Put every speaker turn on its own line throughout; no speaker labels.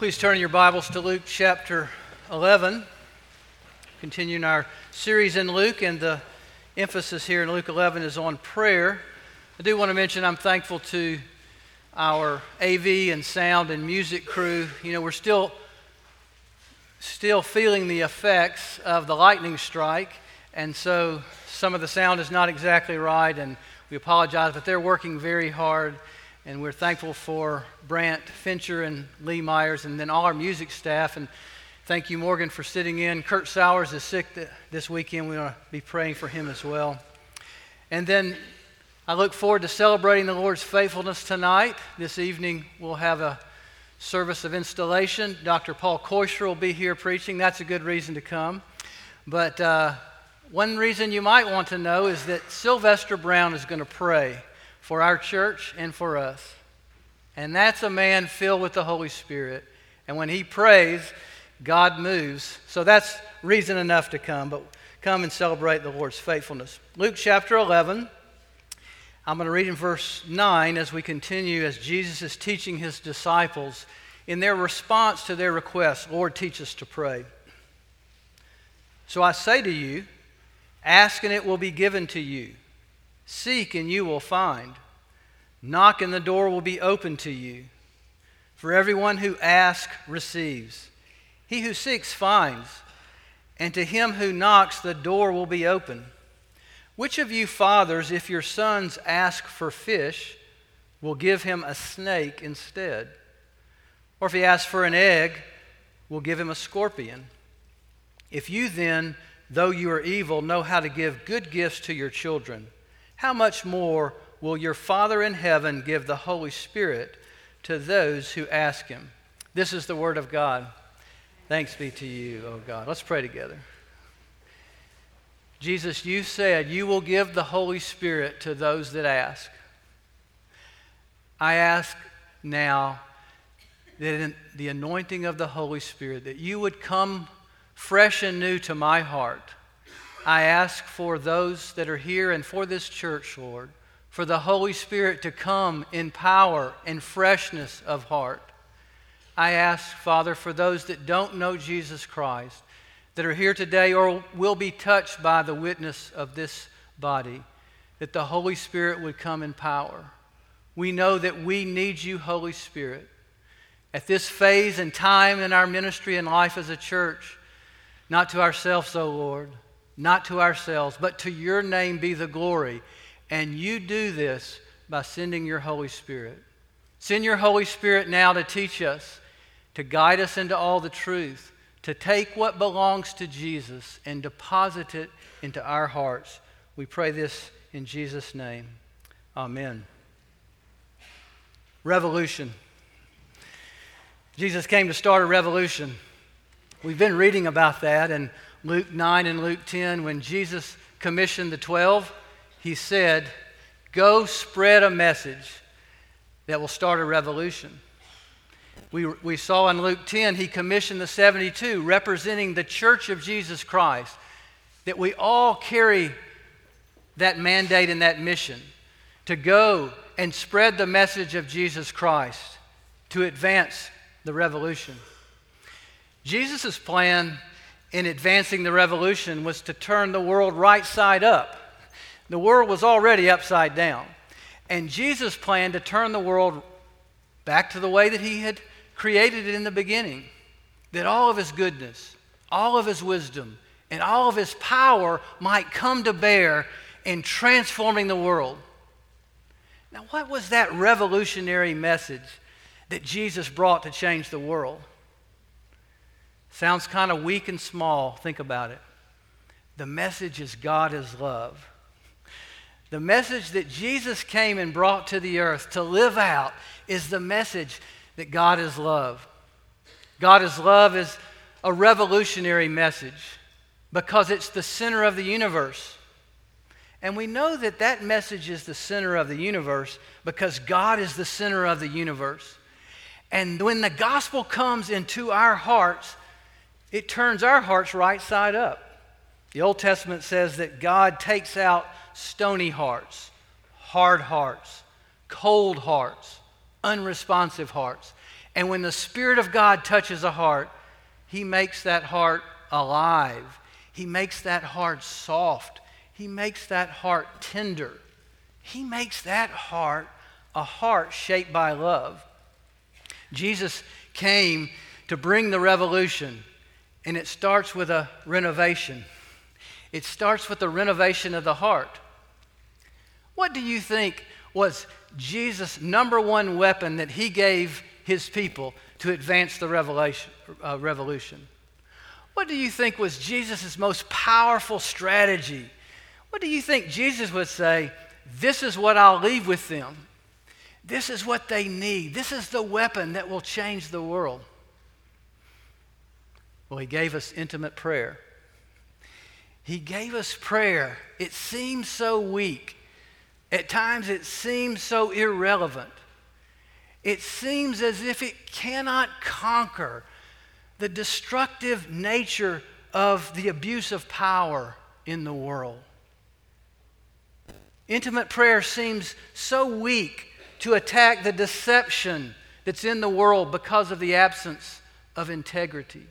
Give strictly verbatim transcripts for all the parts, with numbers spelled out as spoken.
Please turn your Bibles to Luke chapter eleven. Continuing our series in Luke, and the emphasis here in Luke eleven is on prayer. I do want to mention I'm thankful to our A V and sound and music crew. You know, we're still still feeling the effects of the lightning strike, and so some of the sound is not exactly right, and we apologize, but they're working very hard. And we're thankful for Brant Fincher and Lee Myers, and then all our music staff. And thank you, Morgan, for sitting in. Kurt Sowers is sick th- this weekend. We want to be praying for him as well. And then I look forward to celebrating the Lord's faithfulness tonight. This evening we'll have a service of installation. Doctor Paul Koisher will be here preaching. That's a good reason to come. But uh, one reason you might want to know is that Sylvester Brown is going to pray for our church and for us. And that's a man filled with the Holy Spirit. And when he prays, God moves. So that's reason enough to come, but come and celebrate the Lord's faithfulness. Luke chapter eleven, I'm going to read in verse nine as we continue, as Jesus is teaching his disciples in their response to their request, Lord, teach us to pray. So I say to you, ask and it will be given to you. Seek and you will find. Knock and the door will be open to you. For everyone who asks receives. He who seeks finds. And to him who knocks the door will be open. Which of you fathers, if your sons ask for fish, will give him a snake instead? Or if he asks for an egg, will give him a scorpion? If you then, though you are evil, know how to give good gifts to your children, how much more will your Father in heaven give the Holy Spirit to those who ask him? This is the word of God. Thanks be to you, O God. Let's pray together. Jesus, you said you will give the Holy Spirit to those that ask. I ask now that in the anointing of the Holy Spirit, that you would come fresh and new to my heart. I ask for those that are here and for this church, Lord, for the Holy Spirit to come in power and freshness of heart. I ask, Father, for those that don't know Jesus Christ, that are here today or will be touched by the witness of this body, that the Holy Spirit would come in power. We know that we need you, Holy Spirit. At this phase and time in our ministry and life as a church, not to ourselves, O Lord, not to ourselves, but to your name be the glory. And you do this by sending your Holy Spirit. Send your Holy Spirit now to teach us, to guide us into all the truth, to take what belongs to Jesus and deposit it into our hearts. We pray this in Jesus' name. Amen. Revolution. Jesus came to start a revolution. We've been reading about that, and Luke nine and Luke ten, when Jesus commissioned the twelve, he said, go spread a message that will start a revolution. We, we saw in Luke ten, he commissioned the seventy-two, representing the church of Jesus Christ, that we all carry that mandate and that mission to go and spread the message of Jesus Christ to advance the revolution. Jesus' plan in advancing the revolution was to turn the world right side up. The world was already upside down. And Jesus planned to turn the world back to the way that he had created it in the beginning. That all of his goodness, all of his wisdom, and all of his power might come to bear in transforming the world. Now, what was that revolutionary message that Jesus brought to change the world? Sounds kind of weak and small. Think about it. The message is God is love. The message that Jesus came and brought to the earth to live out is the message that God is love. God is love is a revolutionary message because it's the center of the universe. And we know that that message is the center of the universe because God is the center of the universe. And when the gospel comes into our hearts, it turns our hearts right side up. The Old Testament says that God takes out stony hearts, hard hearts, cold hearts, unresponsive hearts, And when the Spirit of God touches a heart, He makes that heart alive. He makes that heart soft. He makes that heart tender. He makes that heart a heart shaped by love. Jesus came to bring the revolution, and it starts with a renovation. It starts with the renovation of the heart. What do you think was Jesus' number one weapon that He gave His people to advance the revelation, uh, revolution? What do you think was Jesus' most powerful strategy? What do you think Jesus would say, this is what I'll leave with them? This is what they need. This is the weapon that will change the world. Well, He gave us intimate prayer. He gave us prayer. It seems so weak. At times it seems so irrelevant. It seems as if it cannot conquer the destructive nature of the abuse of power in the world. Intimate prayer seems so weak to attack the deception that's in the world because of the absence of integrity.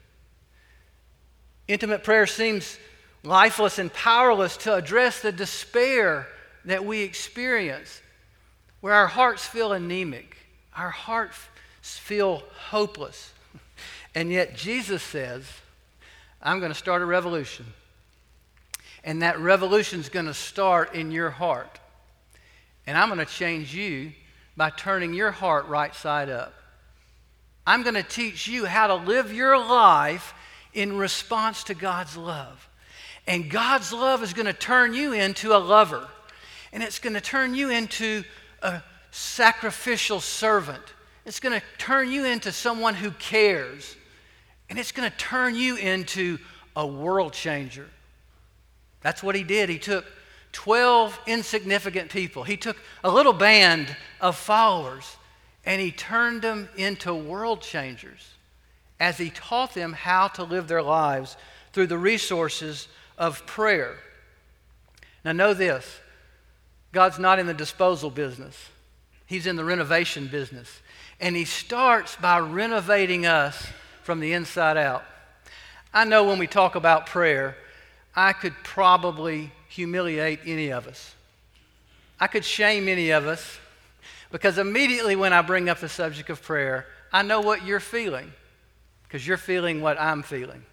Intimate prayer seems lifeless and powerless to address the despair that we experience, where our hearts feel anemic, our hearts feel hopeless. And yet Jesus says, I'm going to start a revolution. And that revolution is going to start in your heart. And I'm going to change you by turning your heart right side up. I'm going to teach you how to live your life in response to God's love. And God's love is going to turn you into a lover. And it's going to turn you into a sacrificial servant. It's going to turn you into someone who cares. And it's going to turn you into a world changer. That's what He did. He took twelve insignificant people. He took a little band of followers and He turned them into world changers as He taught them how to live their lives through the resources of prayer. Now know this, God's not in the disposal business. He's in the renovation business. And He starts by renovating us from the inside out. I know when we talk about prayer, I could probably humiliate any of us. I could shame any of us because immediately when I bring up the subject of prayer, I know what you're feeling because you're feeling what I'm feeling.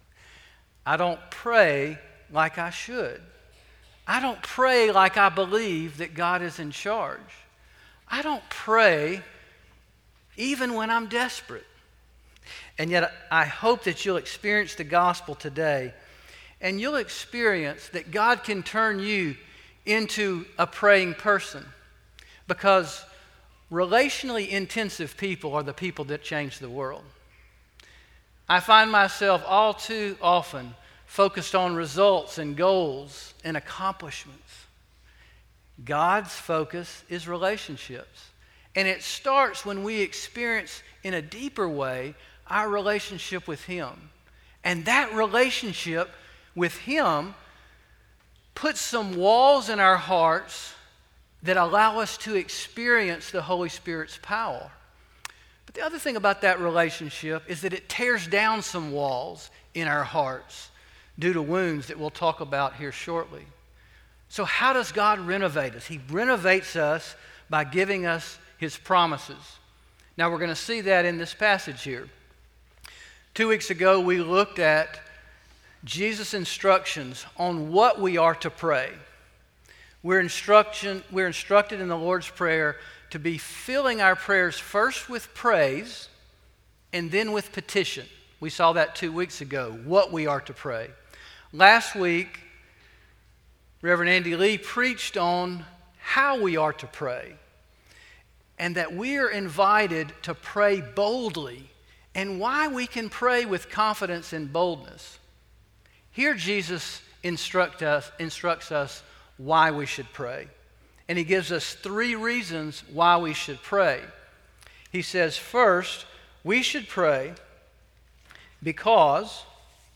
I don't pray like I should. I don't pray like I believe that God is in charge. I don't pray even when I'm desperate. And yet I hope that you'll experience the gospel today and you'll experience that God can turn you into a praying person, because relationally intensive people are the people that change the world. I find myself all too often focused on results and goals and accomplishments. God's focus is relationships. And it starts when we experience in a deeper way our relationship with Him. And that relationship with Him puts some walls in our hearts that allow us to experience the Holy Spirit's power. But the other thing about that relationship is that it tears down some walls in our hearts due to wounds that we'll talk about here shortly. So how does God renovate us? He renovates us by giving us His promises. Now we're going to see that in this passage here. Two weeks ago we looked at Jesus' instructions on what we are to pray. We're, instruction, we're instructed in the Lord's Prayer to be filling our prayers first with praise and then with petition. We saw that two weeks ago, what we are to pray. Last week, Reverend Andy Lee preached on how we are to pray and that we are invited to pray boldly and why we can pray with confidence and boldness. Here Jesus instruct us, instructs us why we should pray. And He gives us three reasons why we should pray. He says, first, we should pray because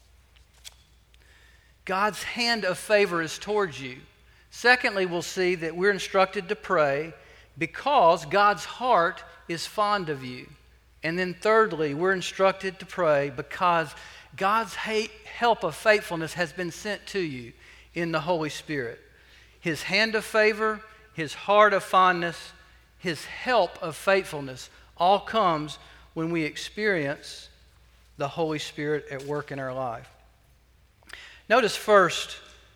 God's hand of favor is towards you. Secondly, we'll see that we're instructed to pray because God's heart is fond of you. And then thirdly, we're instructed to pray because God's help of faithfulness has been sent to you in the Holy Spirit. His hand of favor, His heart of fondness, His help of faithfulness all comes when we experience the Holy Spirit at work in our life. Notice first,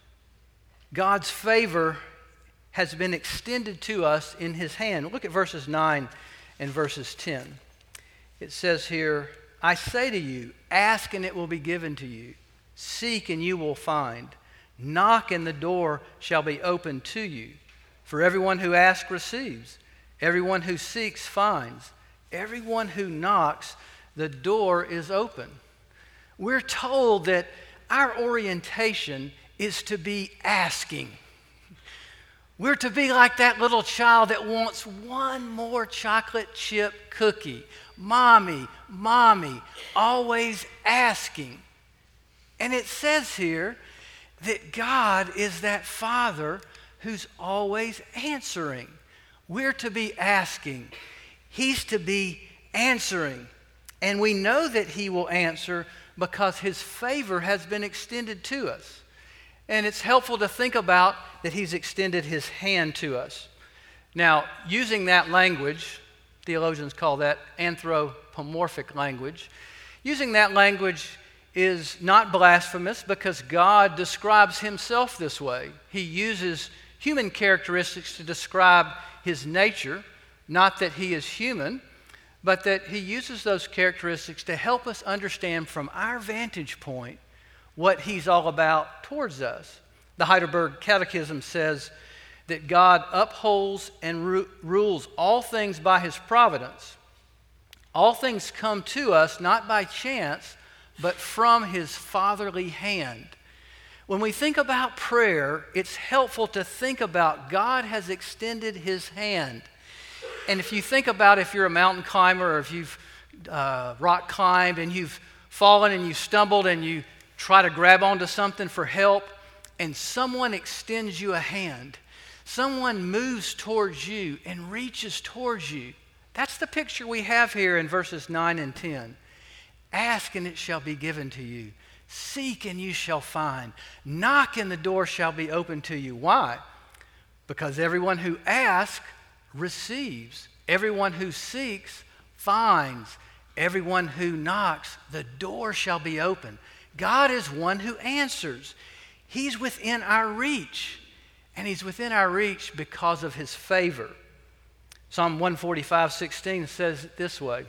God's favor has been extended to us in His hand. Look at verses nine and verses ten. It says here, I say to you, ask and it will be given to you. Seek and you will find. Knock and the door shall be opened to you. For everyone who asks receives. Everyone who seeks finds. Everyone who knocks, the door is open. We're told that our orientation is to be asking. We're to be like that little child that wants one more chocolate chip cookie. Mommy, mommy, always asking. And it says here that God is that Father who's always answering. We're to be asking. He's to be answering. And we know that He will answer because His favor has been extended to us. And it's helpful to think about that He's extended His hand to us. Now, using that language, theologians call that anthropomorphic language. Using that language is not blasphemous because God describes Himself this way. He uses human characteristics to describe His nature, not that He is human, but that He uses those characteristics to help us understand from our vantage point what He's all about towards us. The Heidelberg Catechism says that God upholds and ru- rules all things by His providence. All things come to us not by chance, but from His fatherly hand. When we think about prayer, it's helpful to think about God has extended His hand. And if you think about if you're a mountain climber or if you've uh, rock climbed and you've fallen and you stumbled and you try to grab onto something for help and someone extends you a hand, someone moves towards you and reaches towards you. That's the picture we have here in verses nine and ten. Ask and it shall be given to you. Seek and you shall find. Knock and the door shall be opened to you. Why? Because everyone who asks receives. Everyone who seeks finds. Everyone who knocks, the door shall be opened. God is one who answers. He's within our reach. And He's within our reach because of His favor. Psalm one forty-five, sixteen says it this way.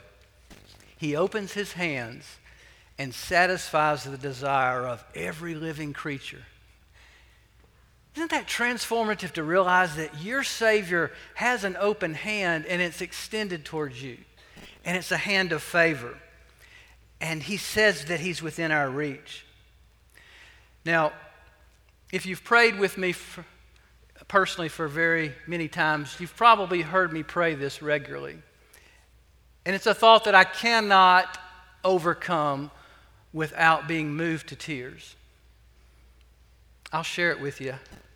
He opens His hands and satisfies the desire of every living creature. Isn't that transformative to realize that your Savior has an open hand and it's extended towards you? And it's a hand of favor. And He says that He's within our reach. Now, if you've prayed with me for, personally for very many times, you've probably heard me pray this regularly. And it's a thought that I cannot overcome without being moved to tears. I'll share it with you.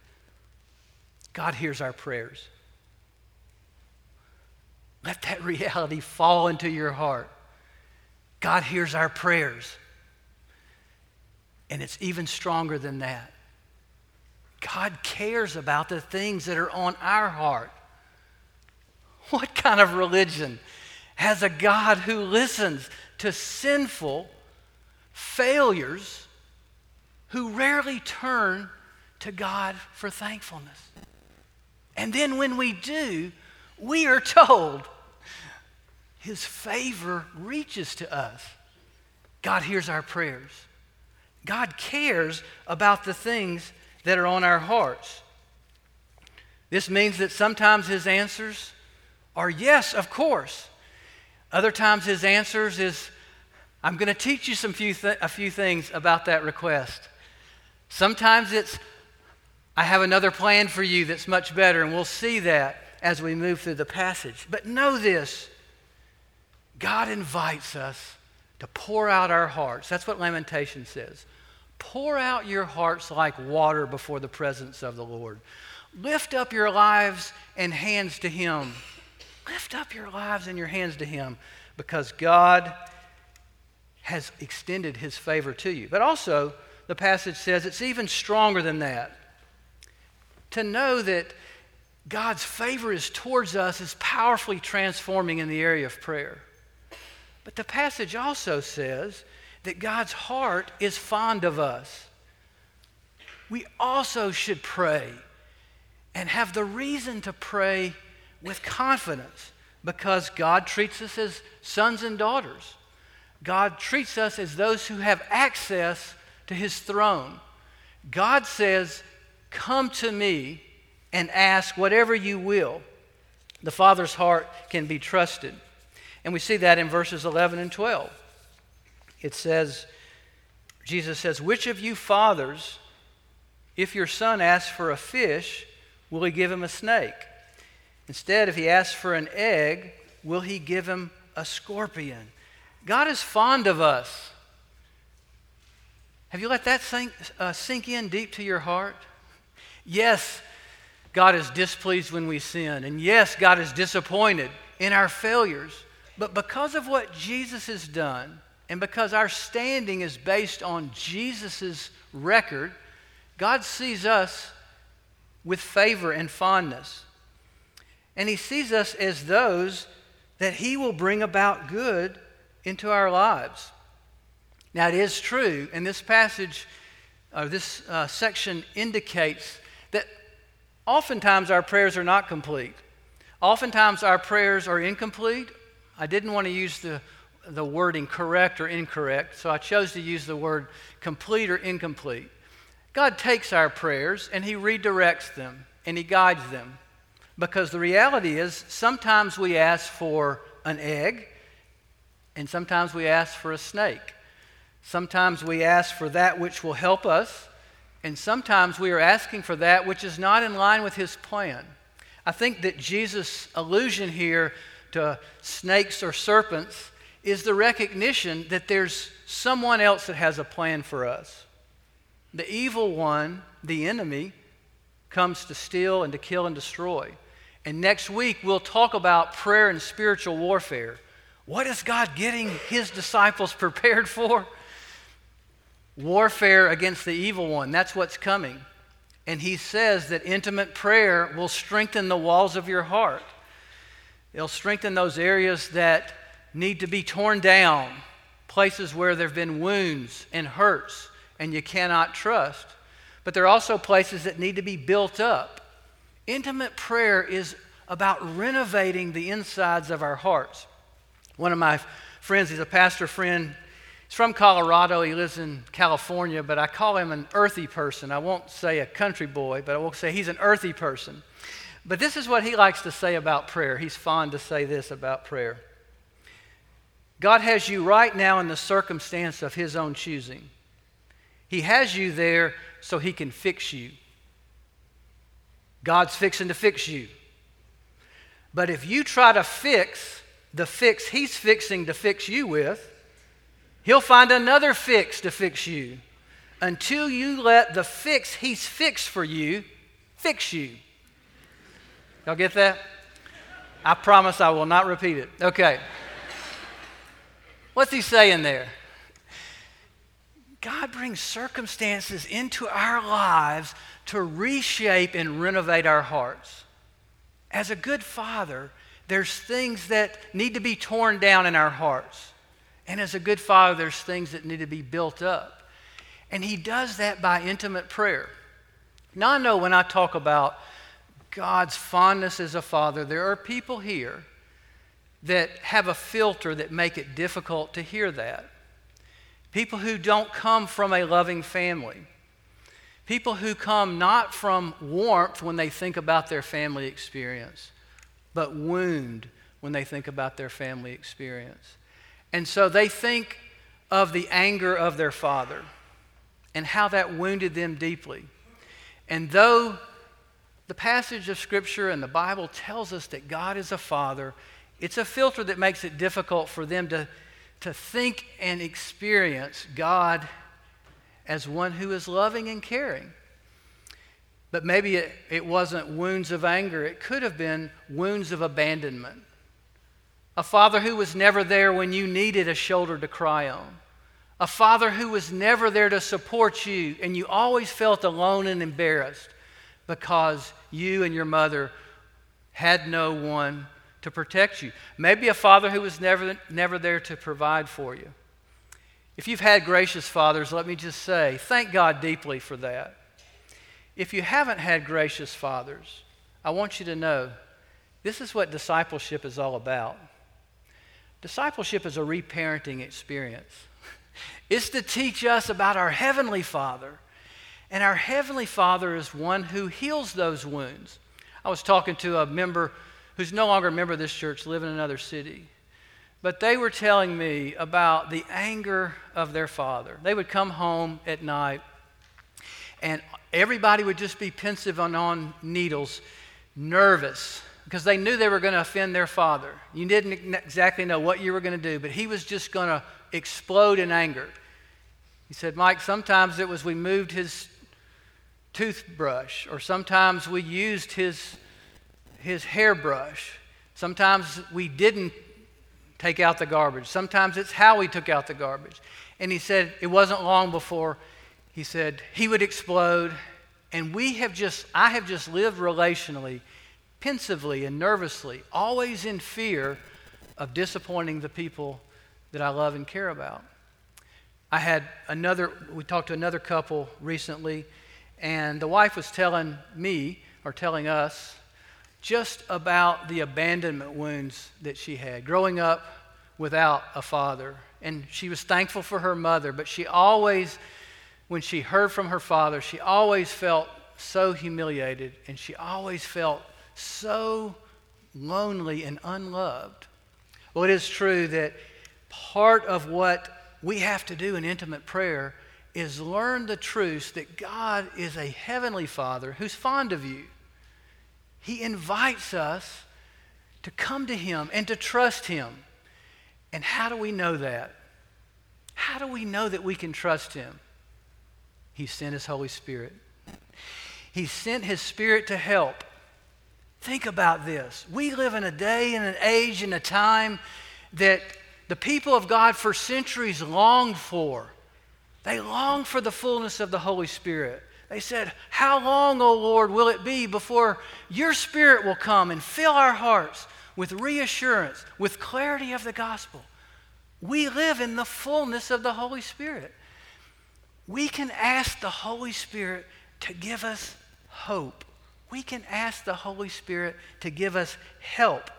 God hears our prayers. Let that reality fall into your heart. God hears our prayers. And it's even stronger than that. God cares about the things that are on our heart. What kind of religion has a God who listens to sinful failures who rarely turn to God for thankfulness? And then when we do, we are told His favor reaches to us. God hears our prayers. God cares about the things that are on our hearts. This means that sometimes His answers are yes, of course. Other times His answers is, I'm going to teach you some few th- a few things about that request. Sometimes it's, I have another plan for you that's much better, and we'll see that as we move through the passage. But know this, God invites us to pour out our hearts. That's what Lamentation says. Pour out your hearts like water before the presence of the Lord. Lift up your lives and hands to Him. Lift up your lives and your hands to Him because God has extended his favor to you. But also, the passage says it's even stronger than that. To know that God's favor is towards us is powerfully transforming in the area of prayer. But the passage also says that God's heart is fond of us. We also should pray and have the reason to pray with confidence because God treats us as sons and daughters. God treats us as those who have access to his throne. God says, "Come to me and ask whatever you will." The Father's heart can be trusted. And we see that in verses eleven and twelve. It says, Jesus says, "Which of you fathers, if your son asks for a fish, will he give him a snake? Instead, if he asks for an egg, will he give him a scorpion?" God is fond of us. Have you let that sink, uh, sink in deep to your heart? Yes, God is displeased when we sin. And yes, God is disappointed in our failures. But because of what Jesus has done, and because our standing is based on Jesus' record, God sees us with favor and fondness. And he sees us as those that he will bring about good into our lives. Now, it is true, and this passage, or this uh, section indicates that oftentimes our prayers are not complete. Oftentimes our prayers are incomplete. I didn't want to use the, the wording correct or incorrect, so I chose to use the word complete or incomplete. God takes our prayers and he redirects them and he guides them. Because the reality is, sometimes we ask for an egg, and sometimes we ask for a snake. Sometimes we ask for that which will help us, and sometimes we are asking for that which is not in line with his plan. I think that Jesus' allusion here to snakes or serpents is the recognition that there's someone else that has a plan for us. The evil one, the enemy, comes to steal and to kill and destroy. And next week we'll talk about prayer and spiritual warfare. What is God getting his disciples prepared for? Warfare against the evil one. That's what's coming. And he says that intimate prayer will strengthen the walls of your heart. It'll strengthen those areas that need to be torn down, places where there have been wounds and hurts and you cannot trust. But there are also places that need to be built up. Intimate prayer is about renovating the insides of our hearts. One of my friends, he's a pastor friend. He's from Colorado. He lives in California, but I call him an earthy person. I won't say a country boy, but I will say he's an earthy person. But this is what he likes to say about prayer. He's fond to say this about prayer. God has you right now in the circumstance of his own choosing. He has you there so he can fix you. God's fixing to fix you. But if you try to fix the fix he's fixing to fix you with, he'll find another fix to fix you until you let the fix he's fixed for you fix you. Y'all get that? I promise I will not repeat it. Okay. What's he saying there? God brings circumstances into our lives to reshape and renovate our hearts. As a good father, there's things that need to be torn down in our hearts. And as a good father, there's things that need to be built up. And he does that by intimate prayer. Now, I know when I talk about God's fondness as a father, there are people here that have a filter that make it difficult to hear that. People who don't come from a loving family. People who come not from warmth when they think about their family experience, but wound when they think about their family experience. And so they think of the anger of their father and how that wounded them deeply. And though the passage of Scripture and the Bible tells us that God is a father, it's a filter that makes it difficult for them to, to think and experience God as one who is loving and caring. But maybe it, it wasn't wounds of anger. It could have been wounds of abandonment. A father who was never there when you needed a shoulder to cry on. A father who was never there to support you and you always felt alone and embarrassed because you and your mother had no one to protect you. Maybe a father who was never, never there to provide for you. If you've had gracious fathers, let me just say, thank God deeply for that. If you haven't had gracious fathers, I want you to know this is what discipleship is all about. Discipleship is a reparenting experience. It's to teach us about our Heavenly Father. And our Heavenly Father is one who heals those wounds. I was talking to a member who's no longer a member of this church, living in another city. But they were telling me about the anger of their father. They would come home at night, and everybody would just be pensive and on needles, nervous, because they knew they were going to offend their father. You didn't exactly know what you were going to do, but he was just going to explode in anger. He said, Mike, sometimes it was we moved his toothbrush, or sometimes we used his, his hairbrush. Sometimes we didn't take out the garbage. Sometimes it's how we took out the garbage. And he said it wasn't long before he said he would explode. And we have just, I have just lived relationally, pensively and nervously, always in fear of disappointing the people that I love and care about. I had another, we talked to another couple recently, and the wife was telling me, or telling us, just about the abandonment wounds that she had growing up without a father. And she was thankful for her mother, but she always, when she heard from her father, she always felt so humiliated, and she always felt so lonely and unloved. Well, it is true that part of what we have to do in intimate prayer is learn the truth that God is a heavenly Father who's fond of you. He invites us to come to Him and to trust Him. And how do we know that? How do we know that we can trust Him? He sent His Holy Spirit. He sent His Spirit to help. Think about this. We live in a day and an age and a time that the people of God for centuries longed for. They longed for the fullness of the Holy Spirit. They said, how long, O Lord, will it be before your Spirit will come and fill our hearts with reassurance, with clarity of the gospel? We live in the fullness of the Holy Spirit. We can ask the Holy Spirit to give us hope. We can ask the Holy Spirit to give us help.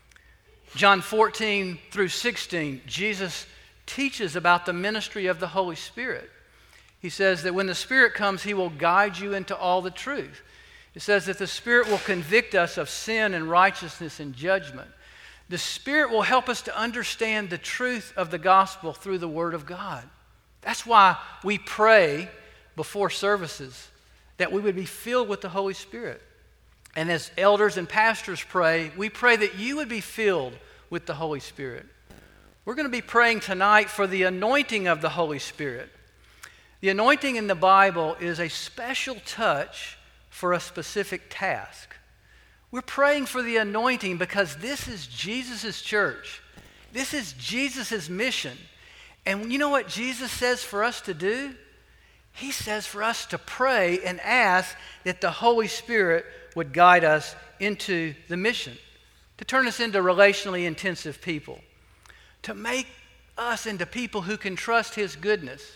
John fourteen through sixteen, Jesus teaches about the ministry of the Holy Spirit. He says that when the Spirit comes, He will guide you into all the truth. It says that the Spirit will convict us of sin and righteousness and judgment. The Spirit will help us to understand the truth of the gospel through the Word of God. That's why we pray before services, that we would be filled with the Holy Spirit. And as elders and pastors pray, we pray that you would be filled with the Holy Spirit. We're going to be praying tonight for the anointing of the Holy Spirit. The anointing in the Bible is a special touch for a specific task. We're praying for the anointing because this is Jesus' church. This is Jesus' mission. And you know what Jesus says for us to do? He says for us to pray and ask that the Holy Spirit would guide us into the mission, to turn us into relationally intensive people, to make us into people who can trust His goodness.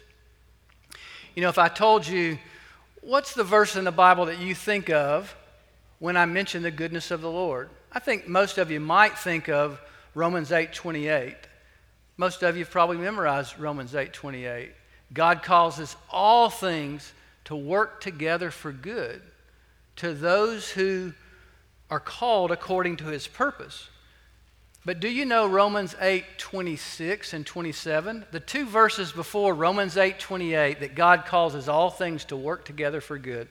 You know, if I told you, what's the verse in the Bible that you think of when I mention the goodness of the Lord? I think most of you might think of Romans eight twenty-eight. Most of you have probably memorized Romans eight twenty-eight. God causes all things to work together for good to those who are called according to His purpose. But do you know Romans eight twenty-six and twenty-seven? The two verses before Romans eight twenty-eight, that God causes all things to work together for good.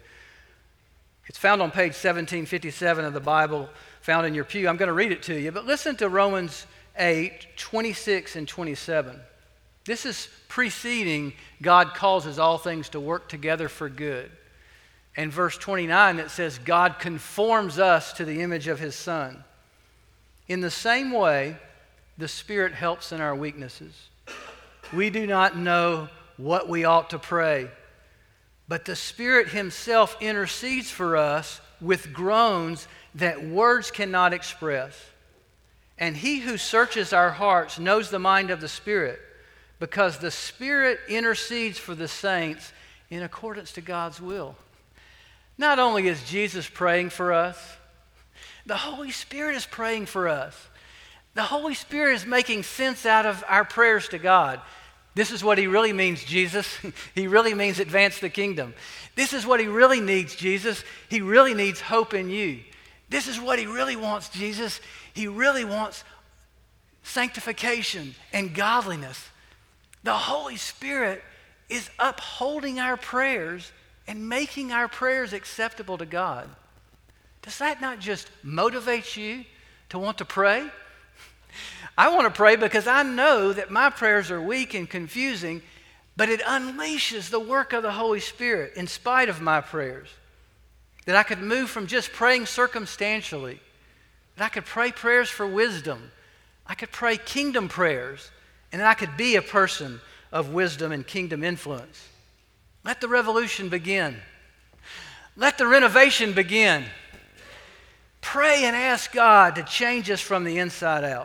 It's found on page seventeen fifty-seven of the Bible, found in your pew. I'm going to read it to you, but listen to Romans eight twenty-six and twenty-seven. This is preceding God causes all things to work together for good. And verse twenty-nine, it says, God conforms us to the image of His Son. In the same way, the Spirit helps in our weaknesses. We do not know what we ought to pray, but the Spirit Himself intercedes for us with groans that words cannot express. And He who searches our hearts knows the mind of the Spirit, because the Spirit intercedes for the saints in accordance to God's will. Not only is Jesus praying for us, the Holy Spirit is praying for us. The Holy Spirit is making sense out of our prayers to God. This is what He really means, Jesus. He really means advance the kingdom. This is what He really needs, Jesus. He really needs hope in you. This is what He really wants, Jesus. He really wants sanctification and godliness. The Holy Spirit is upholding our prayers and making our prayers acceptable to God. Does that not just motivate you to want to pray? I want to pray because I know that my prayers are weak and confusing, but it unleashes the work of the Holy Spirit in spite of my prayers. That I could move from just praying circumstantially, that I could pray prayers for wisdom. I could pray kingdom prayers, and that I could be a person of wisdom and kingdom influence. Let the revolution begin. Let the renovation begin. Pray and ask God to change us from the inside out.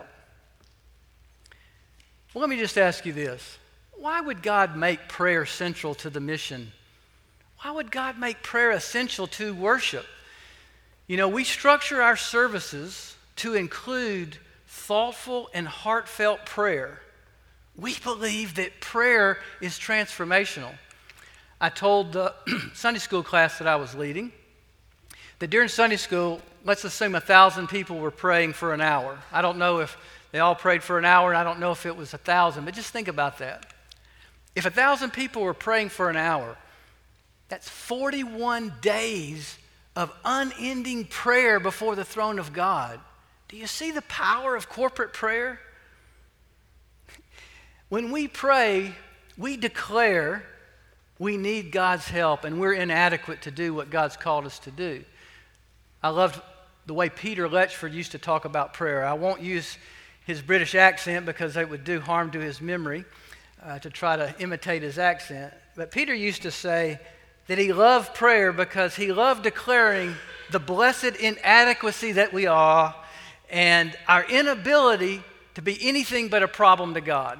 Well, let me just ask you this. Why would God make prayer central to the mission? Why would God make prayer essential to worship? You know, we structure our services to include thoughtful and heartfelt prayer. We believe that prayer is transformational. I told the Sunday school class that I was leading that during Sunday school, let's assume a thousand people were praying for an hour. I don't know if they all prayed for an hour, and I don't know if it was a thousand, but just think about that. If a thousand people were praying for an hour, that's forty-one days of unending prayer before the throne of God. Do you see the power of corporate prayer? When we pray, we declare we need God's help and we're inadequate to do what God's called us to do. I loved the way Peter Letchford used to talk about prayer. I won't use his British accent because it would do harm to his memory uh, to try to imitate his accent. But Peter used to say that he loved prayer because he loved declaring the blessed inadequacy that we are and our inability to be anything but a problem to God.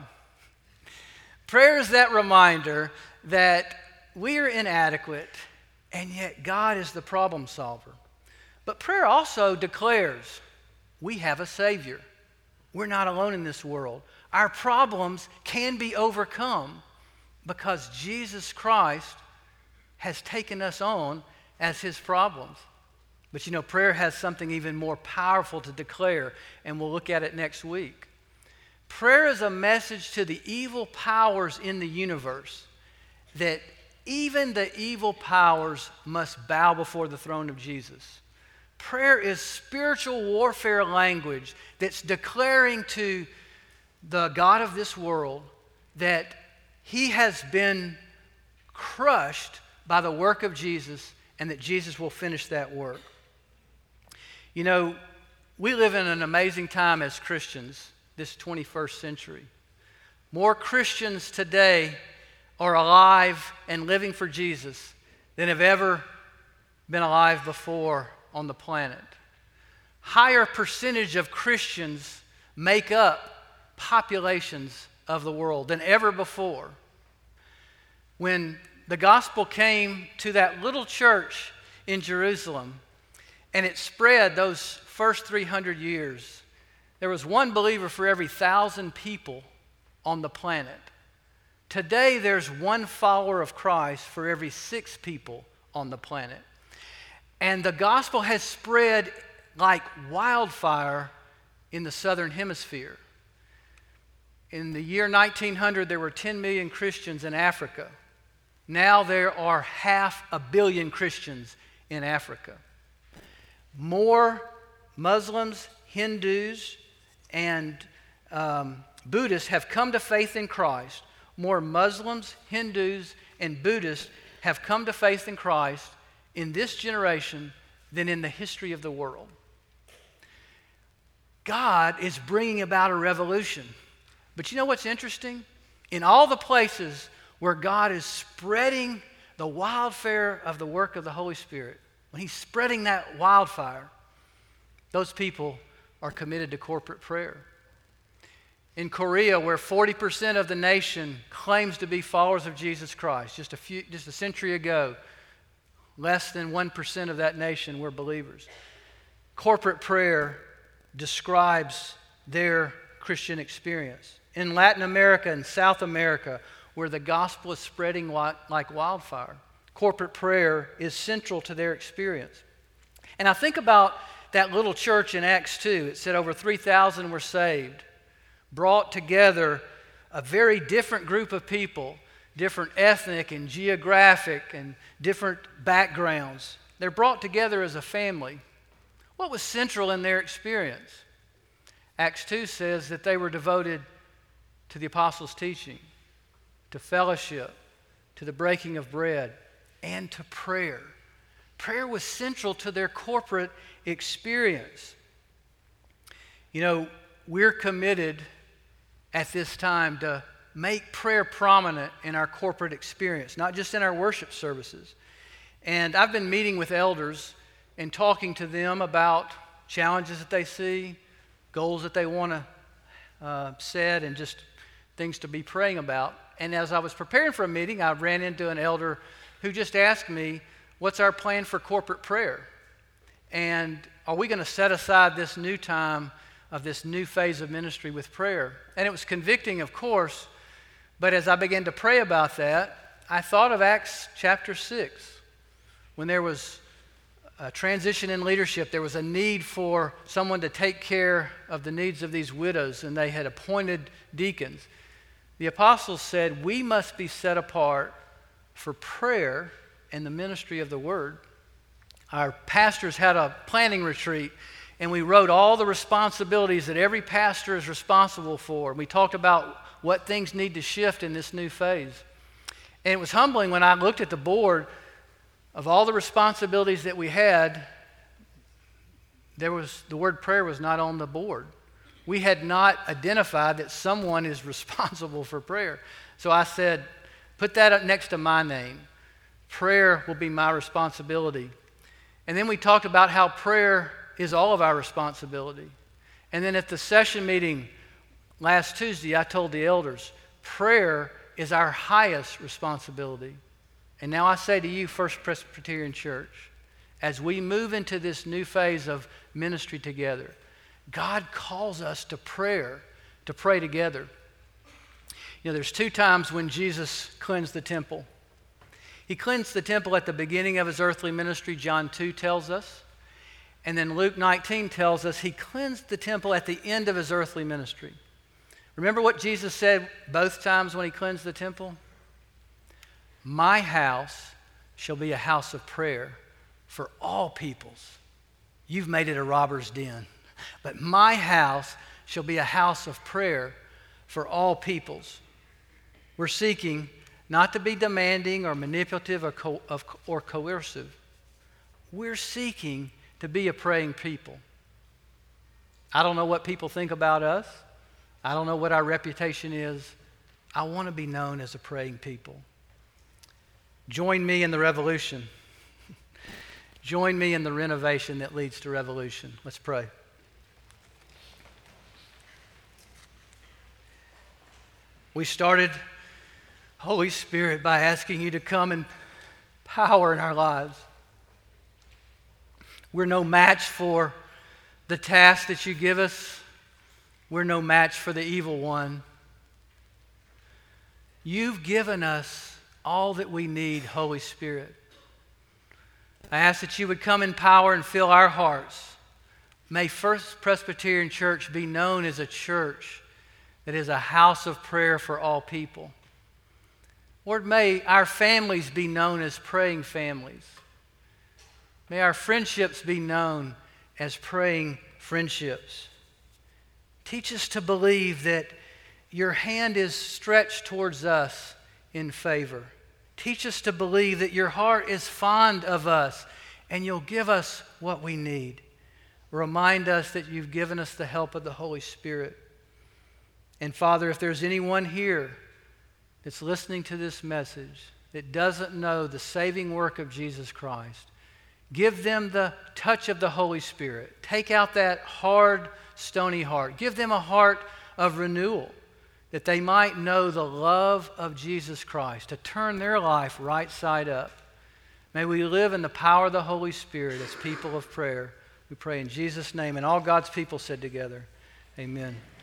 Prayer is that reminder that we are inadequate and yet God is the problem solver. But prayer also declares we have a Savior. We're not alone in this world. Our problems can be overcome because Jesus Christ has taken us on as His problems. But you know, prayer has something even more powerful to declare, and we'll look at it next week. Prayer is a message to the evil powers in the universe that even the evil powers must bow before the throne of Jesus. Prayer is spiritual warfare language that's declaring to the God of this world that He has been crushed by the work of Jesus and that Jesus will finish that work. You know, we live in an amazing time as Christians, this twenty-first century. More Christians today are alive and living for Jesus than have ever been alive before on the planet. Higher percentage of Christians make up populations of the world than ever before. When the gospel came to that little church in Jerusalem and it spread those first three hundred years, there was one believer for every thousand people on the planet. Today there's one follower of Christ for every six people on the planet. And the gospel has spread like wildfire in the southern hemisphere. In the year nineteen hundred, there were ten million Christians in Africa. Now there are half a billion Christians in Africa. More Muslims, Hindus, and um, Buddhists have come to faith in Christ. More Muslims, Hindus, and Buddhists have come to faith in Christ in this generation than in the history of the world. God is bringing about a revolution. But you know what's interesting? In all the places where God is spreading the wildfire of the work of the Holy Spirit, when he's spreading that wildfire, those people are committed to corporate prayer. In Korea, where forty percent of the nation claims to be followers of Jesus Christ, just a few, just a century ago, less than one percent of that nation were believers. Corporate prayer describes their Christian experience. In Latin America and South America, where the gospel is spreading like wildfire, corporate prayer is central to their experience. And I think about that little church in Acts two. It said over three thousand were saved, brought together a very different group of people, different ethnic and geographic and different backgrounds. They're brought together as a family. What was central in their experience? Acts two says that they were devoted to the apostles' teaching, to fellowship, to the breaking of bread, and to prayer. Prayer was central to their corporate experience. You know, we're committed at this time to make prayer prominent in our corporate experience, not just in our worship services. And I've been meeting with elders and talking to them about challenges that they see, goals that they want to uh, set, and just things to be praying about. And as I was preparing for a meeting, I ran into an elder who just asked me, what's our plan for corporate prayer? And are we going to set aside this new time of this new phase of ministry with prayer? And it was convicting, of course, but as I began to pray about that, I thought of Acts chapter six, when there was a transition in leadership. There was a need for someone to take care of the needs of these widows, and they had appointed deacons. The apostles said, we must be set apart for prayer and the ministry of the word. Our pastors had a planning retreat, and we wrote all the responsibilities that every pastor is responsible for. We talked about what things need to shift in this new phase. And it was humbling when I looked at the board of all the responsibilities that we had. There was the word prayer was not on the board. We had not identified that someone is responsible for prayer. So I said, put that up next to my name. Prayer will be my responsibility. And then we talked about how prayer is all of our responsibility. And then at the session meeting last Tuesday, I told the elders, prayer is our highest responsibility. And now I say to you, First Presbyterian Church, as we move into this new phase of ministry together, God calls us to prayer, to pray together. You know, there's two times when Jesus cleansed the temple. He cleansed the temple at the beginning of his earthly ministry, John two tells us. And then Luke nineteen tells us he cleansed the temple at the end of his earthly ministry. Remember what Jesus said both times when he cleansed the temple? My house shall be a house of prayer for all peoples. You've made it a robber's den. But my house shall be a house of prayer for all peoples. We're seeking not to be demanding or manipulative or, co- of, or coercive. We're seeking to be a praying people. I don't know what people think about us. I don't know what our reputation is. I want to be known as a praying people. Join me in the revolution. Join me in the renovation that leads to revolution. Let's pray. We started, Holy Spirit, by asking you to come in power in our lives. We're no match for the task that you give us. We're no match for the evil one. You've given us all that we need, Holy Spirit. I ask that you would come in power and fill our hearts. May First Presbyterian Church be known as a church that is a house of prayer for all people. Lord, may our families be known as praying families. May our friendships be known as praying friendships. Teach us to believe that your hand is stretched towards us in favor. Teach us to believe that your heart is fond of us and you'll give us what we need. Remind us that you've given us the help of the Holy Spirit. And Father, if there's anyone here that's listening to this message that doesn't know the saving work of Jesus Christ, give them the touch of the Holy Spirit. Take out that hard, stony heart. Give them a heart of renewal, that they might know the love of Jesus Christ, to turn their life right side up. May we live in the power of the Holy Spirit as people of prayer. We pray in Jesus' name. And all God's people said together, amen.